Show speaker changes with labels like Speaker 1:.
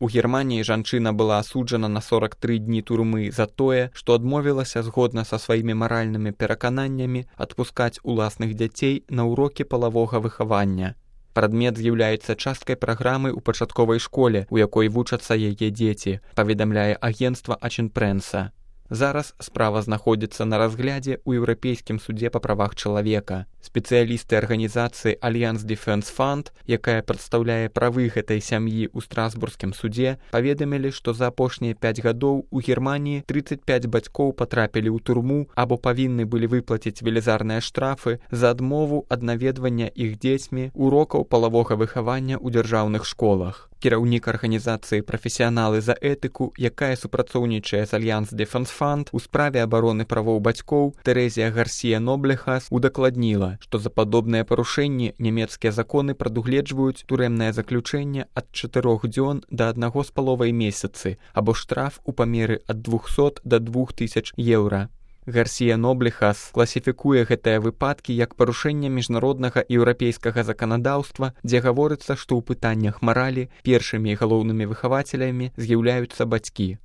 Speaker 1: У Германіі жанчына была асуджана на 43 дні турмы за тое, што адмовілася згодна са сваімі маральнымі перакананнямі адпускаць уласных дзяцей на ўрокі палавога выхавання. Прадмет з'яўляецца часткай праграмы ў пачатковай школе, у якой вучацца яе дзеці, паведамляе агенцтва Аченпрэнса. Зараз справа знаходзіцца на разглядзе ў Еўрапейскім судзе па правах чалавека. Спецыялісты арганізацыі Alliance Defense Fund, якая прадстаўляе правы гэтай сям'і ў Страсбургскім судзе, паведамілі, што за апошнія 5 гадоў у Германіі 35 бацькоў патрапілі ў турму або павінны былі выплаціць велізарныя штрафы за адмову ад наведвання іх дзецьмі урокаў палавога выхавання ў дзяржаўных школах. Кіраўнік арганізацыі «Прафесіяналы за этыку», якая супрацоўнічае з Alliance Defense Fund у справе абароны правоў бацькоў, Тэрэзія Гарсія-Ноблехас удакладніла, што за падобныя парушэнні нямецкія законы прадугледжваюць турэмнае заключэнне ад 4 дзён да 1,5 месяцы або штраф у памеры ад 200 да 2000 еўра. Гарсія-Ноблехас класіфікуе гэтыя выпадкі як парушэнне міжнароднага і еўрапейскага заканадаўства, дзе гаворыцца, што ў пытаннях маралі першымі і галоўнымі выхавацелямі з'яўляюцца бацькі.